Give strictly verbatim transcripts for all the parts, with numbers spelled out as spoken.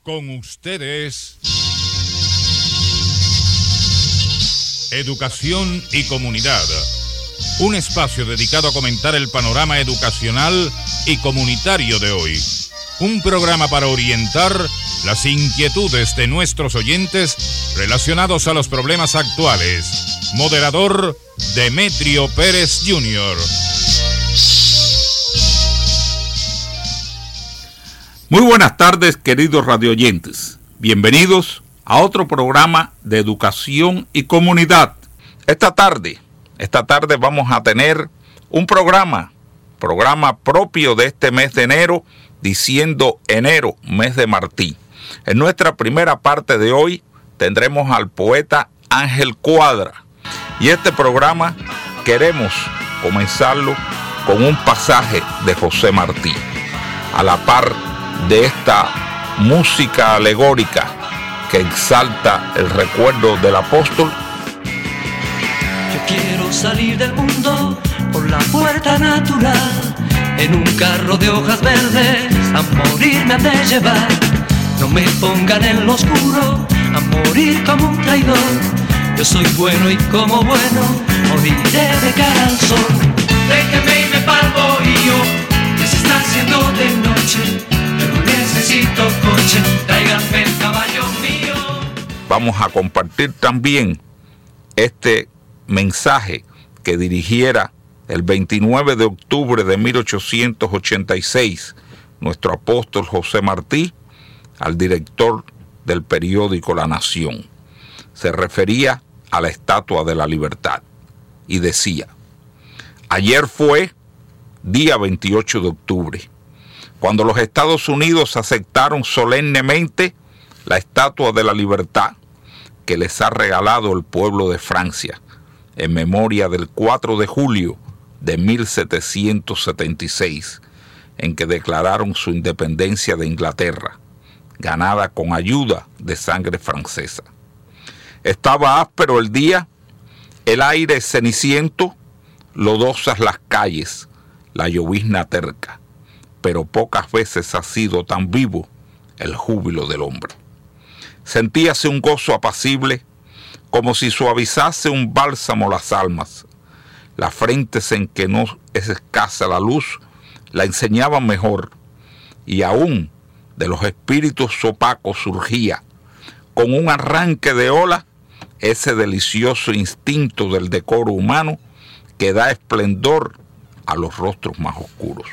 Con ustedes, Educación y Comunidad, un espacio dedicado a comentar el panorama educacional y comunitario de hoy. Un programa para orientar las inquietudes de nuestros oyentes relacionados a los problemas actuales. Moderador, Demetrio Pérez junior Muy buenas tardes, queridos radioyentes. Bienvenidos a otro programa de educación y comunidad. Esta tarde, esta tarde vamos a tener un programa, programa propio de este mes de enero, diciendo enero, mes de Martí. En nuestra primera parte de hoy tendremos al poeta Ángel Cuadra. Y este programa queremos comenzarlo con un pasaje de José Martí, a la par de esta música alegórica que exalta el recuerdo del apóstol. Yo quiero salir del mundo por la puerta natural, en un carro de hojas verdes, a morir me han de llevar. No me pongan en lo oscuro, a morir como un traidor. Yo soy bueno y como bueno, moriré de cara al sol. Déjeme irme pa'l bohío, que se está haciendo de noche. Yo no necesito coche, tráiganme el caballo mío. Vamos a compartir también este mensaje que dirigiera el veintinueve de octubre de mil ochocientos ochenta y seis nuestro apóstol José Martí al director del periódico La Nación. Se refería a la Estatua de la Libertad y decía: ayer fue día veintiocho de octubre, cuando los Estados Unidos aceptaron solemnemente la Estatua de la Libertad que les ha regalado el pueblo de Francia en memoria del cuatro de julio de mil setecientos setenta y seis, en que declararon su independencia de Inglaterra, ganada con ayuda de sangre francesa. Estaba áspero el día, el aire ceniciento, lodosas las calles, la llovizna terca, pero pocas veces ha sido tan vivo el júbilo del hombre. Sentíase un gozo apacible, como si suavizase un bálsamo las almas. Las frentes en que no es escasa la luz la enseñaban mejor, y aún de los espíritus opacos surgía, con un arranque de ola, ese delicioso instinto del decoro humano que da esplendor a los rostros más oscuros.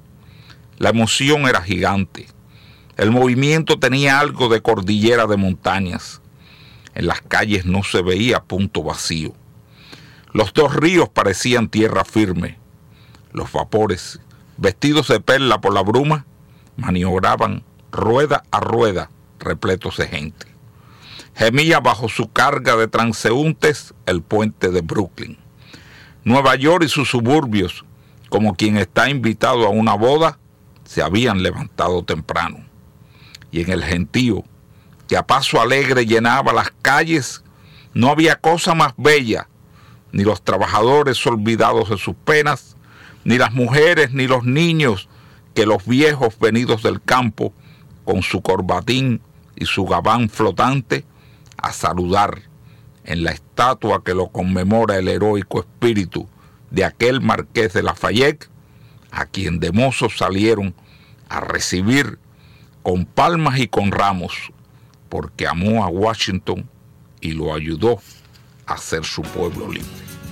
La emoción era gigante. El movimiento tenía algo de cordillera de montañas. En las calles no se veía punto vacío. Los dos ríos parecían tierra firme. Los vapores, vestidos de perla por la bruma, maniobraban rueda a rueda, repletos de gente. Gemía bajo su carga de transeúntes el puente de Brooklyn. Nueva York y sus suburbios, como quien está invitado a una boda, se habían levantado temprano. Y en el gentío, que a paso alegre llenaba las calles, no había cosa más bella, ni los trabajadores olvidados de sus penas, ni las mujeres ni los niños, que los viejos venidos del campo, con su corbatín y su gabán flotante, a saludar en la estatua que lo conmemora el heroico espíritu de aquel marqués de Lafayette, a quien de mozos salieron a recibir con palmas y con ramos, porque amó a Washington y lo ayudó a ser su pueblo libre.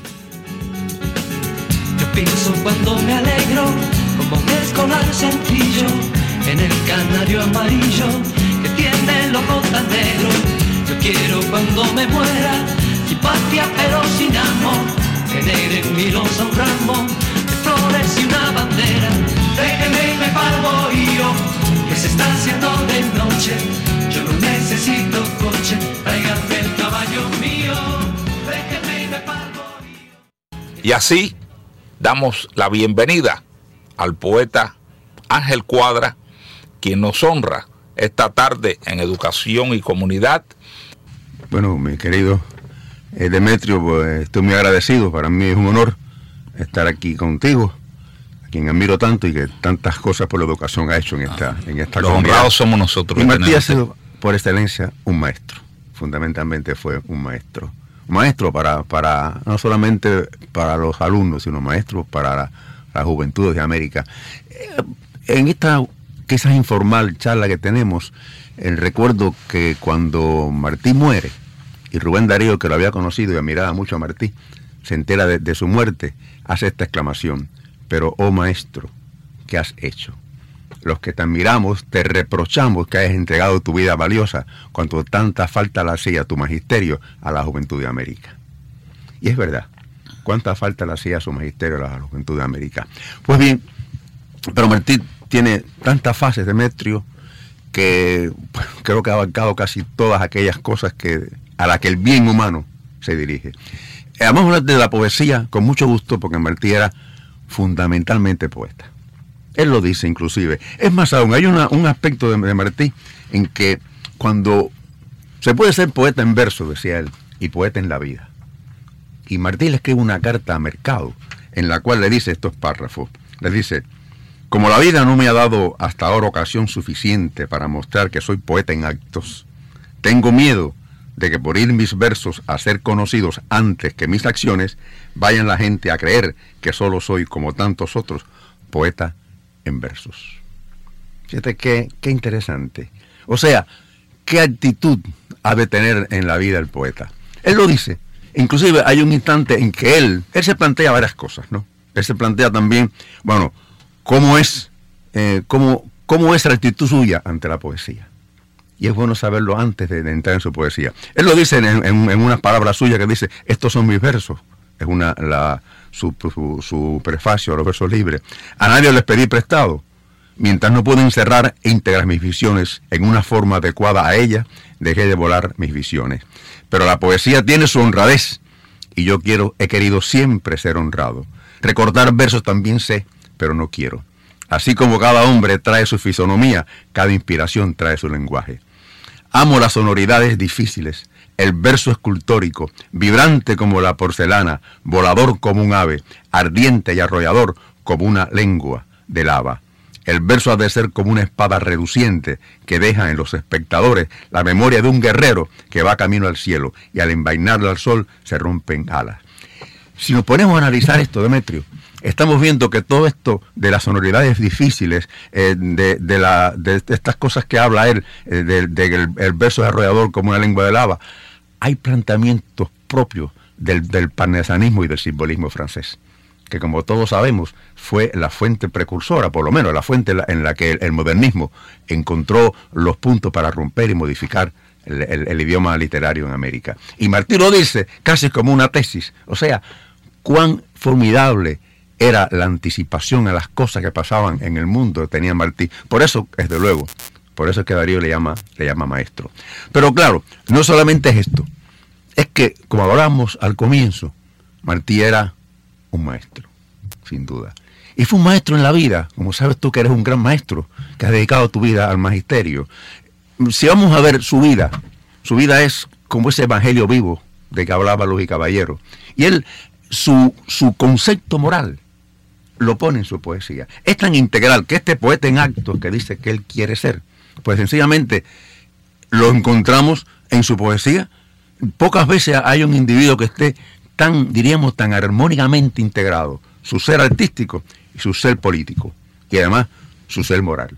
Yo pienso cuando me alegro, como un escolar sencillo, en el canario amarillo que tiene el ojo tan negro. Yo quiero cuando me muera, mi patria pero sin amor, tener en mi losa un ramo de flores y una bandera. Déjeme irme pa'l bohío, que se está haciendo de noche. Yo no necesito coche, tráiganme el caballo mío. Déjeme irme pa'l bohío. Y así damos la bienvenida al poeta Ángel Cuadra, quien nos honra esta tarde en Educación y Comunidad. Bueno, mi querido eh, Demetrio, pues estoy muy agradecido. Para mí es un honor estar aquí contigo, quien admiro tanto y que tantas cosas por la educación ha hecho en esta, en esta Los comunidad. honrados somos nosotros. Y Martí ha sido, por excelencia, un maestro. Fundamentalmente fue un maestro. Un maestro para, para no solamente para los alumnos, sino maestro para la, la juventud de América. En esta quizás informal charla que tenemos, el recuerdo que cuando Martí muere, y Rubén Darío, que lo había conocido y admiraba mucho a Martí, se entera de, de su muerte, hace esta exclamación: pero, oh maestro, ¿qué has hecho? Los que te admiramos te reprochamos que hayas entregado tu vida valiosa cuando tanta falta le hacía tu magisterio a la juventud de América. Y es verdad, cuánta falta le hacía su magisterio a la juventud de América. Pues bien, pero Martí tiene tantas fases, Demetrio, que pues, creo que ha abarcado casi todas aquellas cosas que a las que el bien humano se dirige. Vamos a hablar de la poesía con mucho gusto, porque Martí era fundamentalmente poeta. Él lo dice inclusive. Es más aún, hay una, un aspecto de, de Martí en que cuando se puede ser poeta en verso, decía él, y poeta en la vida. Y Martí le escribe una carta a Mercado, en la cual le dice estos párrafos. Le dice: como la vida no me ha dado hasta ahora ocasión suficiente para mostrar que soy poeta en actos, tengo miedo de que por ir mis versos a ser conocidos antes que mis acciones, vayan la gente a creer que solo soy, como tantos otros, poeta en versos. Fíjate qué, qué interesante. O sea, qué actitud ha de tener en la vida el poeta. Él lo dice. Inclusive hay un instante en que él, él se plantea varias cosas, ¿no? Él se plantea también, bueno, cómo es, eh, cómo, cómo es la actitud suya ante la poesía. Y es bueno saberlo antes de, de entrar en su poesía. Él lo dice en, en, en unas palabras suyas que dice: estos son mis versos. Es una la su, su, su prefacio a los versos libres. A nadie les pedí prestado. Mientras no puedo encerrar e integrar mis visiones en una forma adecuada a ella, dejé de volar mis visiones. Pero la poesía tiene su honradez, y yo quiero, he querido siempre ser honrado. Recordar versos también sé, pero no quiero. Así como cada hombre trae su fisonomía, cada inspiración trae su lenguaje. Amo las sonoridades difíciles, el verso escultórico, vibrante como la porcelana, volador como un ave, ardiente y arrollador como una lengua de lava. El verso ha de ser como una espada reluciente que deja en los espectadores la memoria de un guerrero que va camino al cielo y al envainarlo al sol se rompen alas. Si nos ponemos a analizar esto, Demetrio, estamos viendo que todo esto de las sonoridades difíciles, eh, de, de, la, de estas cosas que habla él, eh, del de, de el verso arrollador como una lengua de lava, hay planteamientos propios del, del parnasianismo y del simbolismo francés, que como todos sabemos fue la fuente precursora, por lo menos la fuente en la que el, el modernismo encontró los puntos para romper y modificar el, el, el idioma literario en América. Y Martí lo dice casi como una tesis, o sea, cuán formidable era la anticipación a las cosas que pasaban en el mundo que tenía Martí. Por eso, desde luego, por eso es que Darío le llama, le llama maestro. Pero claro, no solamente es esto, es que, como hablamos al comienzo, Martí era un maestro, sin duda. Y fue un maestro en la vida, como sabes tú que eres un gran maestro, que has dedicado tu vida al magisterio. Si vamos a ver su vida, su vida es como ese evangelio vivo de que hablaba Luis y Caballero. Y él, su, su concepto moral, lo pone en su poesía. Es tan integral que este poeta en actos que dice que él quiere ser, pues sencillamente lo encontramos en su poesía. Pocas veces hay un individuo que esté tan, diríamos, tan armónicamente integrado, su ser artístico y su ser político, y además su ser moral.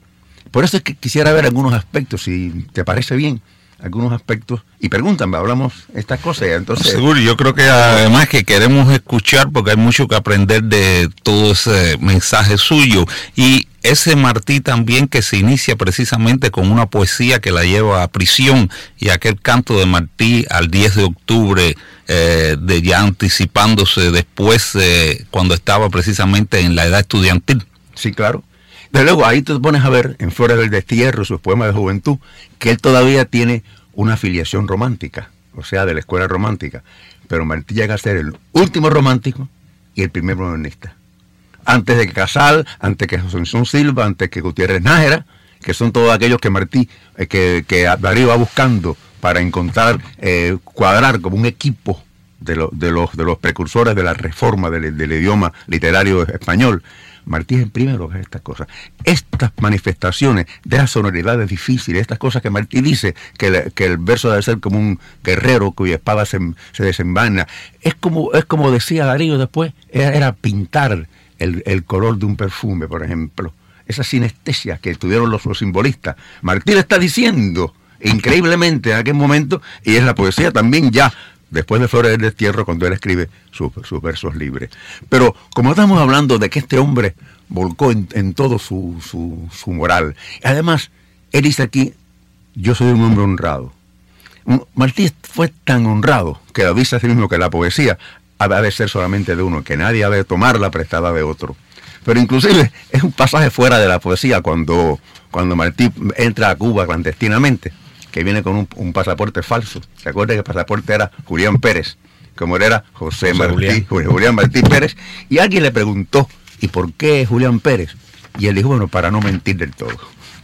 Por eso es que quisiera ver algunos aspectos, si te parece bien, algunos aspectos, y pregúntame, hablamos estas cosas, entonces... Seguro, yo creo que además que queremos escuchar, porque hay mucho que aprender de todo ese mensaje suyo, y ese Martí también que se inicia precisamente con una poesía que la lleva a prisión, y aquel canto de Martí al diez de octubre, eh, de ya anticipándose después, eh, cuando estaba precisamente en la edad estudiantil. Sí, claro. Desde luego, ahí te pones a ver, en Flores del Destierro, sus poemas de juventud, que él todavía tiene una afiliación romántica, o sea, de la escuela romántica. Pero Martí llega a ser el último romántico y el primer modernista. Antes de que Casal, antes que José Silva, antes que Gutiérrez Nájera, que son todos aquellos que Martí, eh, que, que Darío va buscando para encontrar, eh, cuadrar como un equipo de, lo, de, los, de los precursores de la reforma del, del idioma literario español. Martí es el primero que hace estas cosas. Estas manifestaciones de las sonoridades difíciles, estas cosas que Martí dice, que, le, que el verso debe ser como un guerrero cuya espada se, se desenvaina, es como, es como decía Darío después, era, era pintar el, el color de un perfume, por ejemplo. Esa sinestesia que tuvieron los, los simbolistas. Martí le está diciendo increíblemente en aquel momento, y es la poesía también ya, después de Flores del Destierro, cuando él escribe sus, sus versos libres. Pero como estamos hablando de que este hombre volcó en, en todo su, su, su moral, además, él dice aquí, yo soy un hombre honrado. Martí fue tan honrado que lo dice así mismo que la poesía ha de ser solamente de uno, que nadie ha de tomarla prestada de otro. Pero inclusive es un pasaje fuera de la poesía cuando, cuando Martí entra a Cuba clandestinamente, que viene con un, un pasaporte falso. ¿Se acuerda que el pasaporte era Julián Pérez? Como él era José, José Martí, Julián. Julián Martí Pérez. Y alguien le preguntó, ¿y por qué Julián Pérez? Y él dijo, bueno, para no mentir del todo.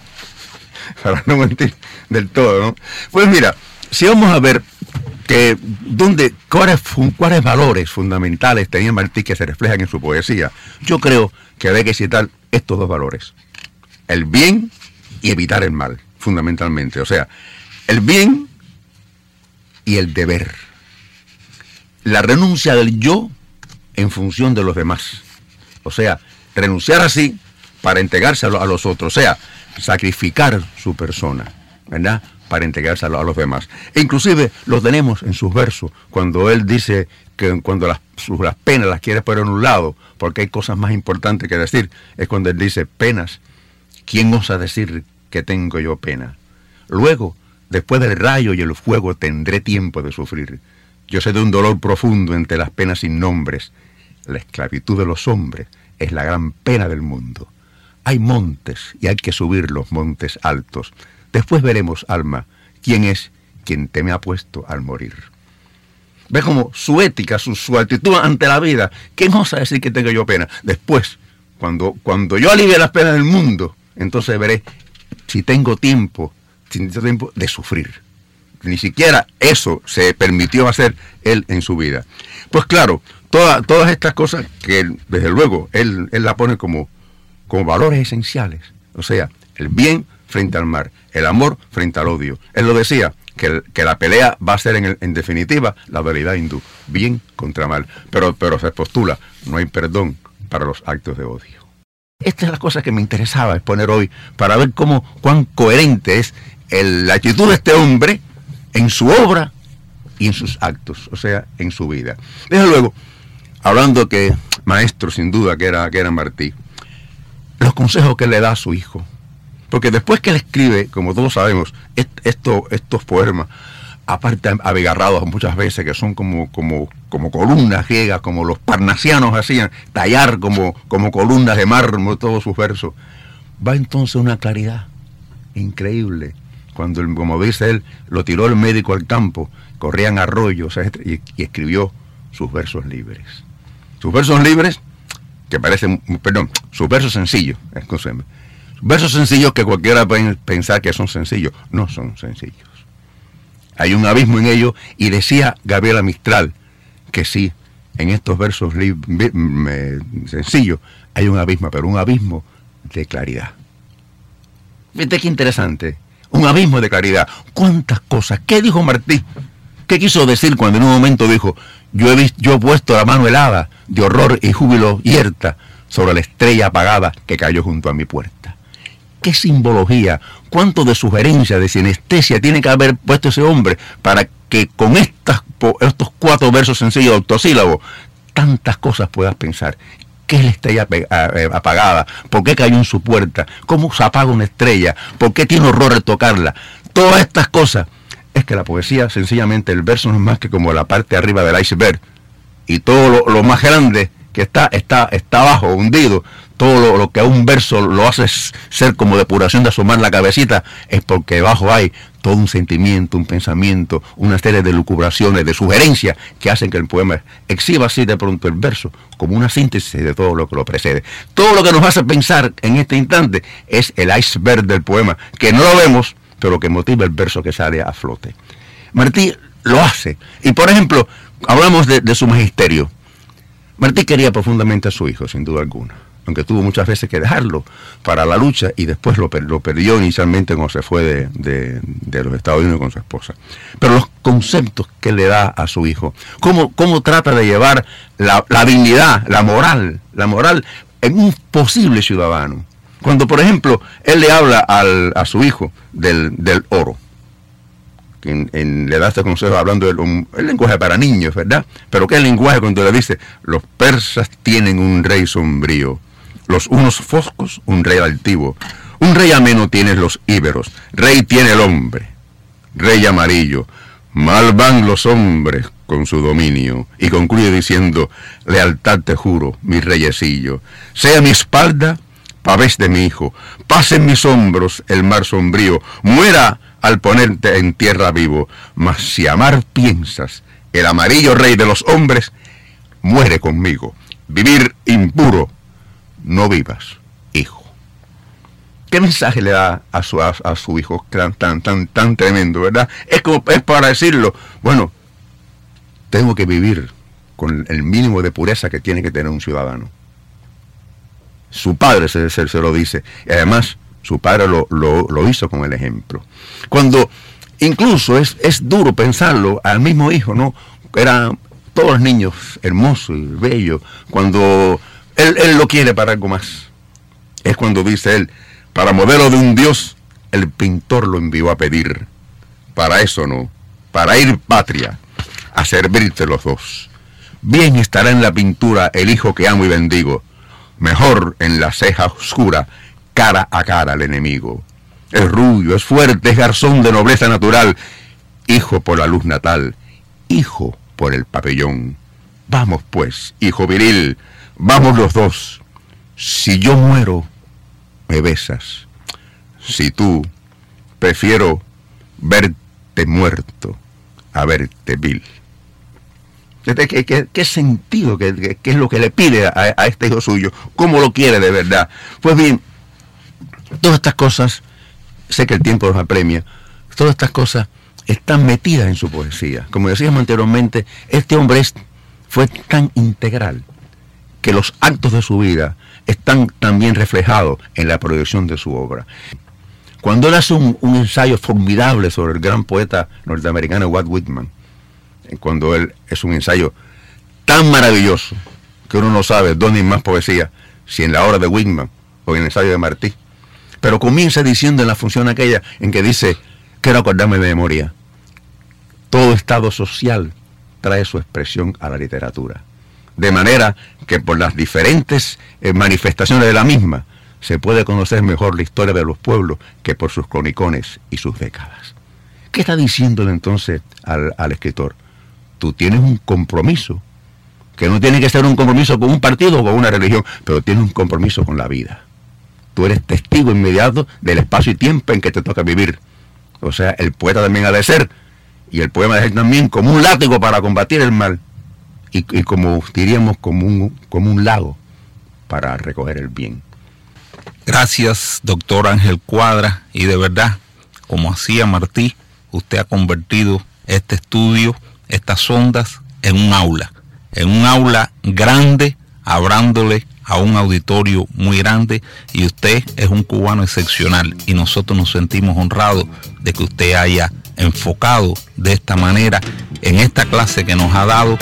Para no mentir del todo, ¿no? Pues mira, si vamos a ver que dónde, cuáles, cuáles valores fundamentales tenía Martí que se reflejan en su poesía, yo creo que hay que citar estos dos valores. El bien y evitar el mal, fundamentalmente. O sea, el bien y el deber. La renuncia del yo en función de los demás. O sea, renunciar así para entregarse a, lo, a los otros. O sea, sacrificar su persona, ¿verdad?, para entregarse a, lo, a los demás. E inclusive lo tenemos en sus versos, cuando él dice que cuando las, sus, las penas las quiere poner en un lado, porque hay cosas más importantes que decir, es cuando él dice, penas, ¿quién osa decir que tengo yo pena? Luego, después del rayo y el fuego tendré tiempo de sufrir. Yo sé de un dolor profundo entre las penas sin nombres. La esclavitud de los hombres es la gran pena del mundo. Hay montes y hay que subir los montes altos. Después veremos, alma, quién es quien te me ha puesto al morir. ¿Ves como su ética, su, su actitud ante la vida? ¿Quién osa decir que tengo yo pena? Después, cuando, cuando yo alivie las penas del mundo, entonces veré si tengo tiempo, si tengo tiempo de sufrir. Ni siquiera eso se permitió hacer él en su vida. Pues claro, toda, todas estas cosas que él, desde luego él, él la pone como, como valores esenciales. O sea, el bien frente al mal, el amor frente al odio. Él lo decía, que, el, que la pelea va a ser en, el, en definitiva la dualidad hindú, bien contra mal. Pero, pero se postula, no hay perdón para los actos de odio. Esta es la cosa que me interesaba exponer hoy, para ver cómo, cuán coherente es el, la actitud de este hombre en su obra y en sus actos, o sea, en su vida. Desde luego, hablando que maestro sin duda que era, que era Martí, los consejos que le da a su hijo, porque después que él escribe, como todos sabemos, est, esto, estos poemas, aparte abigarrados muchas veces, que son como, como, como columnas griegas, como los parnasianos hacían, tallar como, como columnas de mármol todos sus versos, va entonces una claridad increíble. Cuando, como dice él, lo tiró el médico al campo, corrían arroyos, y, y escribió sus versos libres. Sus versos libres, que parecen, perdón, sus versos sencillos, escúcheme. Versos sencillos que cualquiera puede pensar que son sencillos. No son sencillos. Hay un abismo en ellos, y decía Gabriela Mistral que sí, en estos versos sencillos hay un abismo, pero un abismo de claridad. Fíjate qué interesante. Un abismo de claridad. ¿Cuántas cosas? ¿Qué dijo Martí? ¿Qué quiso decir cuando en un momento dijo, yo he, visto, yo he puesto la mano helada de horror y júbilo yerta sobre la estrella apagada que cayó junto a mi puerta? ¿Qué simbología, cuánto de sugerencia, de sinestesia tiene que haber puesto ese hombre para que con estas, estos cuatro versos sencillos de octosílabos tantas cosas puedas pensar? ¿Qué es la estrella apagada? ¿Por qué cayó en su puerta? ¿Cómo se apaga una estrella? ¿Por qué tiene horror de tocarla? Todas estas cosas. Es que la poesía, sencillamente, el verso no es más que como la parte de arriba del iceberg. Y todo lo, lo más grande que está, está, está abajo, hundido. Todo lo, lo que a un verso lo hace ser como depuración de asomar la cabecita, es porque debajo hay todo un sentimiento, un pensamiento, una serie de lucubraciones, de sugerencias que hacen que el poema exhiba así de pronto el verso como una síntesis de todo lo que lo precede. Todo lo que nos hace pensar en este instante es el iceberg del poema, que no lo vemos, pero que motiva el verso que sale a flote. Martí lo hace. Y por ejemplo, hablamos de, de su magisterio. Martí quería profundamente a su hijo, sin duda alguna, aunque tuvo muchas veces que dejarlo para la lucha y después lo, lo perdió inicialmente cuando se fue de, de, de los Estados Unidos con su esposa. Pero los conceptos que le da a su hijo, cómo, cómo trata de llevar la, la dignidad, la moral, la moral en un posible ciudadano. Cuando, por ejemplo, él le habla al, a su hijo del, del oro, que en, en, le da este consejo hablando del un, el lenguaje para niños, ¿verdad? Pero ¿qué lenguaje cuando le dice, los persas tienen un rey sombrío, los unos foscos, un rey altivo, un rey ameno tienen los íberos, rey tiene el hombre, rey amarillo, mal van los hombres con su dominio, y concluye diciendo, lealtad te juro, mi reyecillo, sea mi espalda pavés de mi hijo, pase en mis hombros el mar sombrío, muera al ponerte en tierra vivo, mas si amar piensas, el amarillo rey de los hombres, muere conmigo, vivir impuro, no vivas, hijo. ¿Qué mensaje le da a su, a, a su hijo tan, tan, tan, tan tremendo, verdad? Es como, es para decirlo, bueno, tengo que vivir con el mínimo de pureza que tiene que tener un ciudadano. Su padre se, se, se lo dice, y además su padre lo, lo, lo hizo con el ejemplo. Cuando incluso es, es duro pensarlo al mismo hijo, ¿no? Eran todos los niños hermosos y bellos, cuando él, él lo quiere para algo más. Es cuando dice él, para modelo de un dios, el pintor lo envió a pedir. Para eso no, para ir patria, a servirte los dos. Bien estará en la pintura el hijo que amo y bendigo, mejor en la ceja oscura, cara a cara al enemigo. Es rubio, es fuerte, es garzón de nobleza natural, hijo por la luz natal, hijo por el pabellón. Vamos pues, hijo viril, vamos los dos. Si yo muero, me besas. Si tú, prefiero verte muerto a verte vil. ¿Qué, qué, qué sentido, qué, qué, qué es lo que le pide a, a este hijo suyo? ¿Cómo lo quiere de verdad? Pues bien, todas estas cosas, sé que el tiempo nos apremia, todas estas cosas están metidas en su poesía. Como decíamos anteriormente, este hombre es, fue tan integral que los actos de su vida están también reflejados en la proyección de su obra. Cuando él hace un, un ensayo formidable sobre el gran poeta norteamericano Walt Whitman, cuando él es un ensayo tan maravilloso que uno no sabe dónde hay más poesía, si en la obra de Whitman o en el ensayo de Martí, pero comienza diciendo en la función aquella en que dice, quiero acordarme de memoria, todo estado social trae su expresión a la literatura, de manera que por las diferentes eh, manifestaciones de la misma se puede conocer mejor la historia de los pueblos que por sus cronicones y sus décadas. ¿Qué está diciéndole entonces al, al escritor? Tú tienes un compromiso, que no tiene que ser un compromiso con un partido o con una religión, pero tienes un compromiso con la vida. Tú eres testigo inmediato del espacio y tiempo en que te toca vivir. O sea, el poeta también ha de ser, y el poema debe ser también como un látigo para combatir el mal, y, y como diríamos, como un, como un lago para recoger el bien. Gracias, doctor Ángel Cuadra, y de verdad, como hacía Martí, usted ha convertido este estudio, estas ondas, en un aula, en un aula grande, hablándole a un auditorio muy grande, y usted es un cubano excepcional, y nosotros nos sentimos honrados de que usted haya enfocado de esta manera en esta clase que nos ha dado.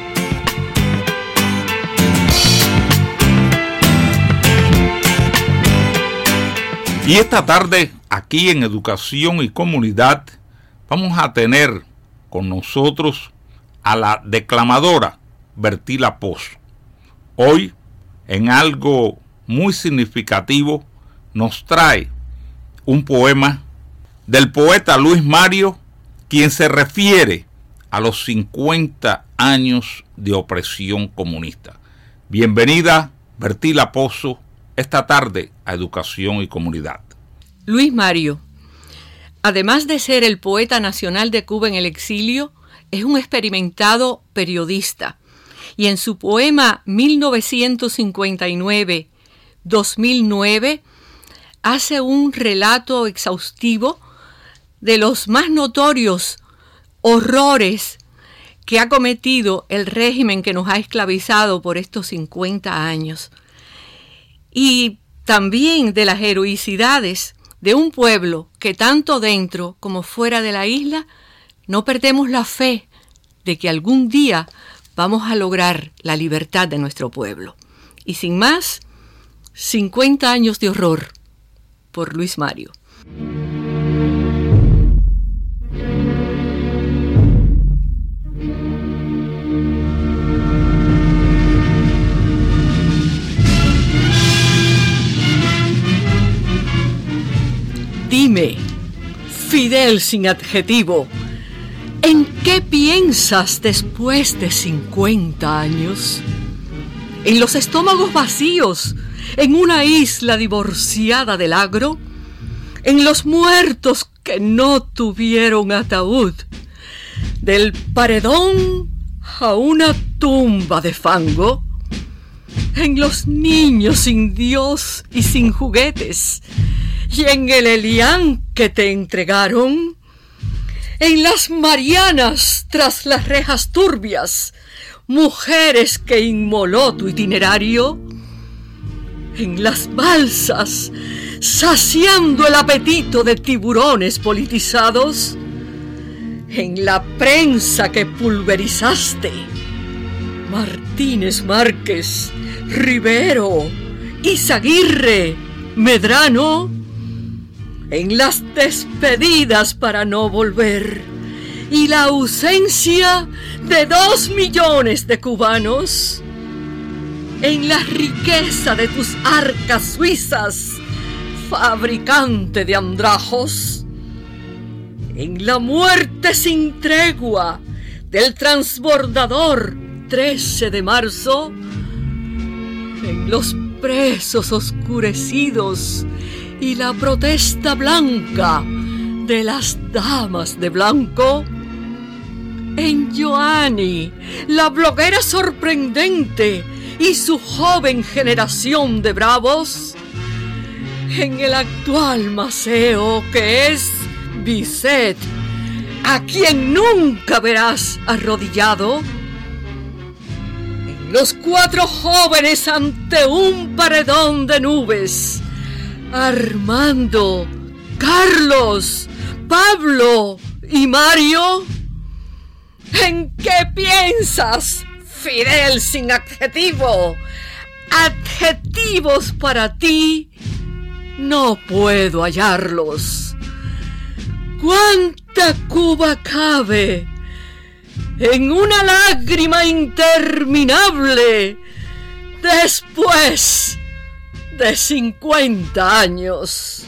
Y esta tarde, aquí en Educación y Comunidad, vamos a tener con nosotros a la declamadora Bertila Pozo. Hoy, en algo muy significativo, nos trae un poema del poeta Luis Mario, quien se refiere a los cincuenta años de opresión comunista. Bienvenida, Bertila Pozo, esta tarde a Educación y Comunidad. Luis Mario, además de ser el poeta nacional de Cuba en el exilio, es un experimentado periodista, y en su poema mil novecientos cincuenta y nueve a dos mil nueve hace un relato exhaustivo de los más notorios horrores que ha cometido el régimen que nos ha esclavizado por estos cincuenta años. Y también de las heroicidades de un pueblo que tanto dentro como fuera de la isla no perdemos la fe de que algún día vamos a lograr la libertad de nuestro pueblo. Y sin más, cincuenta años de horror por Luis Mario. Dime, Fidel sin adjetivo, ¿en qué piensas después de cincuenta años? ¿En los estómagos vacíos, en una isla divorciada del agro? ¿En los muertos que no tuvieron ataúd? ¿Del paredón a una tumba de fango? ¿En los niños sin Dios y sin juguetes? ¿Y en el Elián que te entregaron? ¿En las Marianas tras las rejas turbias, mujeres que inmoló tu itinerario? ¿En las balsas, saciando el apetito de tiburones politizados? ¿En la prensa que pulverizaste? Martínez Márquez, Rivero, Izaguirre, Medrano. En las despedidas para no volver y la ausencia de dos millones de cubanos. En la riqueza de tus arcas suizas, fabricante de andrajos. En la muerte sin tregua del transbordador trece de marzo. En los presos oscurecidos y la protesta blanca de las damas de blanco. En Joanny, la bloguera sorprendente y su joven generación de bravos. En el actual Maceo que es Bisset, a quien nunca verás arrodillado. En los cuatro jóvenes ante un paredón de nubes. Armando, Carlos, Pablo y Mario. ¿En qué piensas, Fidel sin adjetivo? Adjetivos para ti no puedo hallarlos. ¿Cuánta Cuba cabe en una lágrima interminable después de cincuenta años?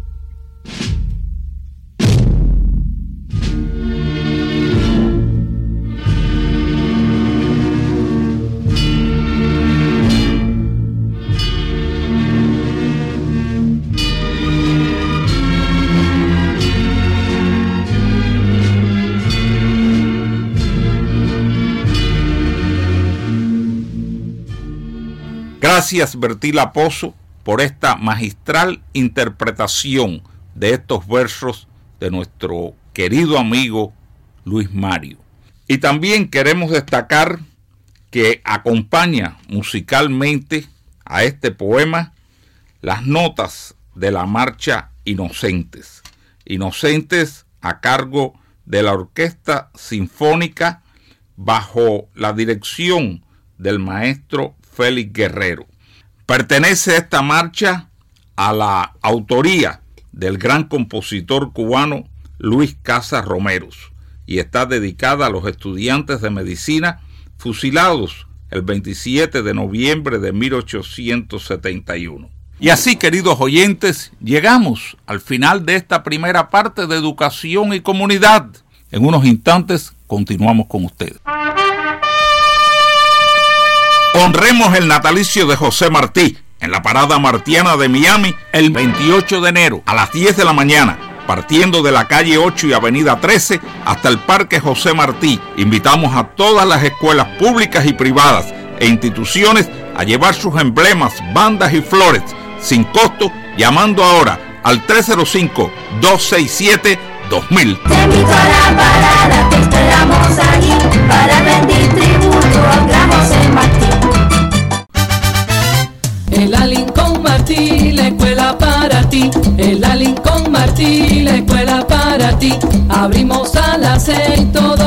Gracias, Bertila Pozo, por esta magistral interpretación de estos versos de nuestro querido amigo Luis Mario. Y también queremos destacar que acompaña musicalmente a este poema las notas de la marcha Inocentes. Inocentes a cargo de la Orquesta Sinfónica bajo la dirección del maestro Félix Guerrero. Pertenece esta marcha a la autoría del gran compositor cubano Luis Casas Romeros y está dedicada a los estudiantes de medicina fusilados el veintisiete de noviembre de mil ochocientos setenta y uno. Y así, queridos oyentes, llegamos al final de esta primera parte de Educación y Comunidad. En unos instantes continuamos con ustedes. Honremos el natalicio de José Martí en la parada martiana de Miami el veintiocho de enero a las diez de la mañana, partiendo de la calle ocho y avenida trece hasta el Parque José Martí. Invitamos a todas las escuelas públicas y privadas e instituciones a llevar sus emblemas, bandas y flores sin costo, llamando ahora al tres cero cinco, dos seis siete, dos mil. Te invito a la parada, te esperamos allí para rendir tributo al gran José Martí. El Lincoln Martí, la escuela para ti. El Lincoln Martí, la escuela para ti. Abrimos a las seis todo